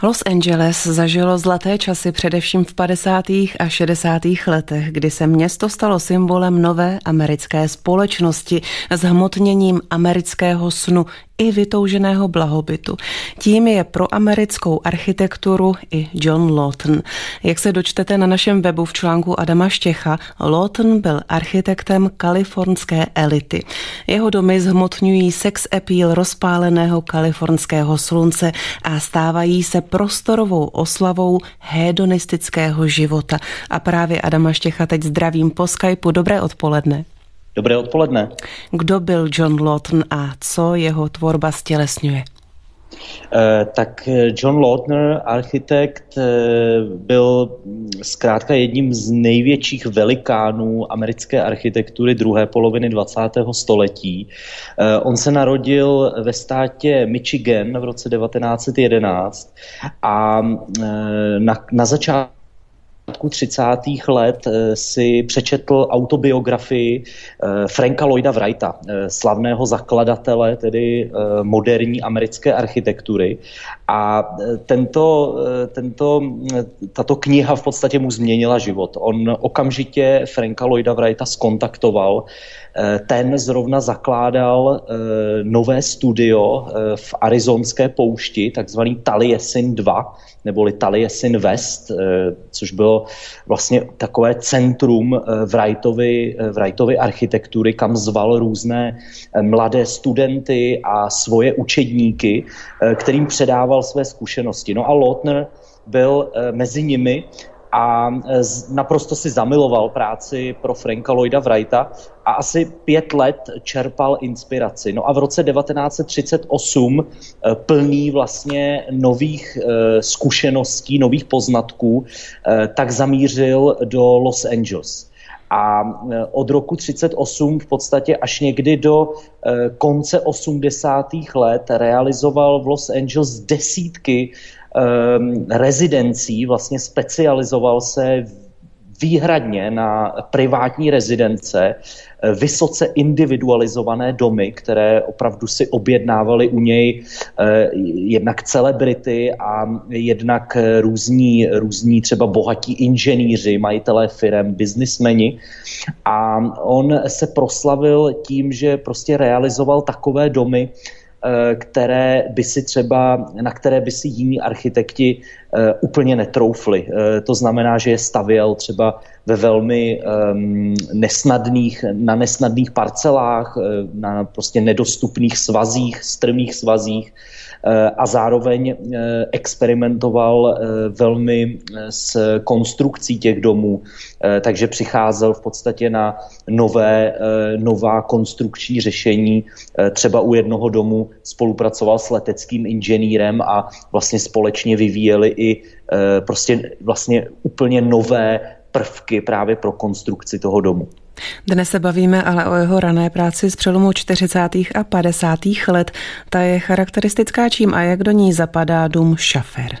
Los Angeles zažilo zlaté časy především v 50. a 60. letech, kdy se město stalo symbolem nové americké společnosti s hmotněním amerického snu i vytouženého blahobytu. Tím je pro americkou architekturu i John Lawton. Jak se dočtete na našem webu v článku Adama Štěcha, Lawton byl architektem kalifornské elity. Jeho domy zhmotňují sex appeal rozpáleného kalifornského slunce a stávají se prostorovou oslavou hedonistického života. A právě Adama Štěcha teď zdravím po Skypeu. Dobré odpoledne. Dobré odpoledne. Kdo byl John Lawton a co jeho tvorba stělesňuje? Tak John Lawton, architekt, byl zkrátka jedním z největších velikánů americké architektury druhé poloviny 20. století. On se narodil ve státě Michigan v roce 1911 a na začátku 30. let si přečetl autobiografii Franka Lloyda Wrighta, slavného zakladatele tedy moderní americké architektury. A tato kniha v podstatě mu změnila život. On okamžitě Franka Lloyda Wrighta zkontaktoval. Ten zrovna zakládal nové studio v arizonské poušti, takzvaný Taliesin 2, neboli Taliesin West, což bylo vlastně takové centrum Wrightovy architektury, kam zval různé mladé studenty a svoje učedníky, kterým předával své zkušenosti. No a Lawton byl mezi nimi a naprosto si zamiloval práci pro Franka Lloyda Wrighta a asi 5 let čerpal inspiraci. No a v roce 1938 plný vlastně nových zkušeností, nových poznatků, tak zamířil do Los Angeles. A od roku 1938 v podstatě až někdy do konce 80. let realizoval v Los Angeles desítky rezidencí, vlastně specializoval se výhradně na privátní rezidence, vysoce individualizované domy, které opravdu si objednávali u něj jednak celebrity a jednak různí třeba bohatí inženýři, majitelé firem, biznismeni. A on se proslavil tím, že prostě realizoval takové domy, na které by si jiní architekti úplně netroufli. To znamená, že je stavěl třeba ve velmi nesnadných parcelách, na prostě nedostupných svazích, strmých svazích, a zároveň experimentoval velmi s konstrukcí těch domů, takže přicházel v podstatě na nová konstrukční řešení. Třeba u jednoho domu spolupracoval s leteckým inženýrem a vlastně společně vyvíjeli i prostě vlastně úplně nové prvky právě pro konstrukci toho domu. Dnes se bavíme ale o jeho rané práci z přelomu 40. a 50. let. Ta je charakteristická čím a jak do ní zapadá dům Schaffer?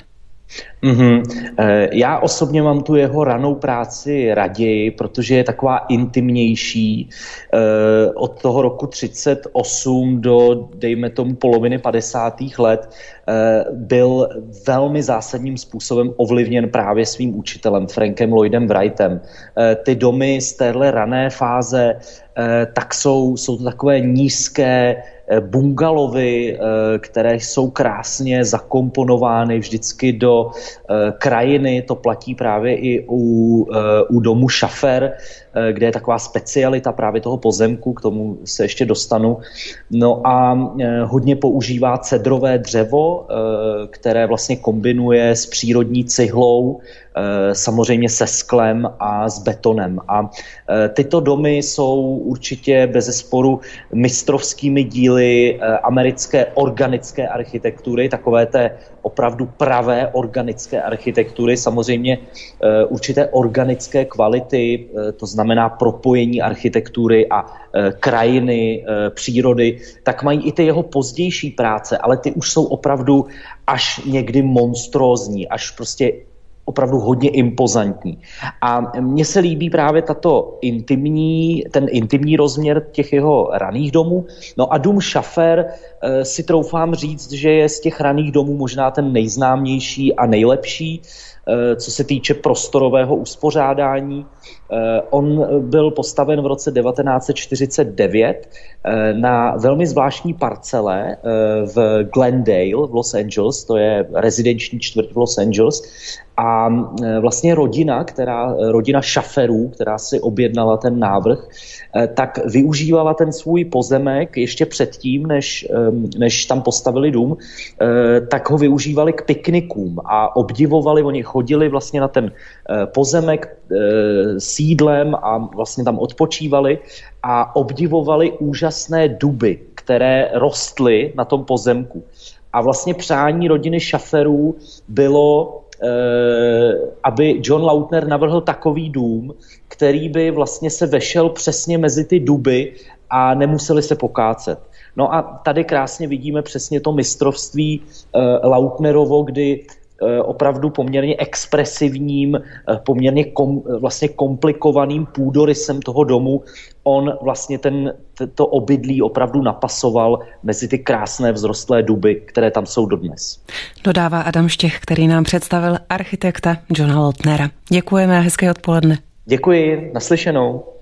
Já osobně mám tu jeho ranou práci raději, protože je taková intimnější. Od toho roku 38 do, dejme tomu, poloviny 50. let byl velmi zásadním způsobem ovlivněn právě svým učitelem Frankem Lloydem Wrightem. Ty domy z téhle rané fáze tak jsou to takové nízké bungalovy, které jsou krásně zakomponovány vždycky do krajiny. To platí právě i u domu Schaffer, kde je taková specialita právě toho pozemku, k tomu se ještě dostanu. No a hodně používá cedrové dřevo, které vlastně kombinuje s přírodní cihlou, samozřejmě se sklem a s betonem. A tyto domy jsou určitě bezesporu mistrovskými díly americké organické architektury, takové té opravdu pravé organické architektury, samozřejmě určité organické kvality, to znamená propojení architektury a krajiny, přírody, tak mají i ty jeho pozdější práce, ale ty už jsou opravdu až někdy monstrózní, až prostě opravdu hodně impozantní. A mně se líbí právě ten intimní rozměr těch jeho raných domů. No a dům Schaffer si troufám říct, že je z těch raných domů možná ten nejznámější a nejlepší, co se týče prostorového uspořádání. On byl postaven v roce 1949 na velmi zvláštní parcele v Glendale v Los Angeles, to je rezidenční čtvrť v Los Angeles. A vlastně rodina Schafferů, která si objednala ten návrh, tak využívala ten svůj pozemek ještě předtím, než tam postavili dům, tak ho využívali k piknikům a obdivovali, oni chodili vlastně na ten pozemek sídlem a vlastně tam odpočívali a obdivovali úžasné duby, které rostly na tom pozemku. A vlastně přání rodiny Schafferů bylo, aby John Lautner navrhl takový dům, který by vlastně se vešel přesně mezi ty duby a nemuseli se pokácet. No a tady krásně vidíme přesně to mistrovství Lautnerovo, kdy opravdu poměrně expresivním, poměrně vlastně komplikovaným půdorysem toho domu on vlastně to obydlí opravdu napasoval mezi ty krásné vzrostlé duby, které tam jsou dodnes. Dodává Adam Štech, který nám představil architekta Johna Lautnera. Děkujeme a hezké odpoledne. Děkuji, naslyšenou.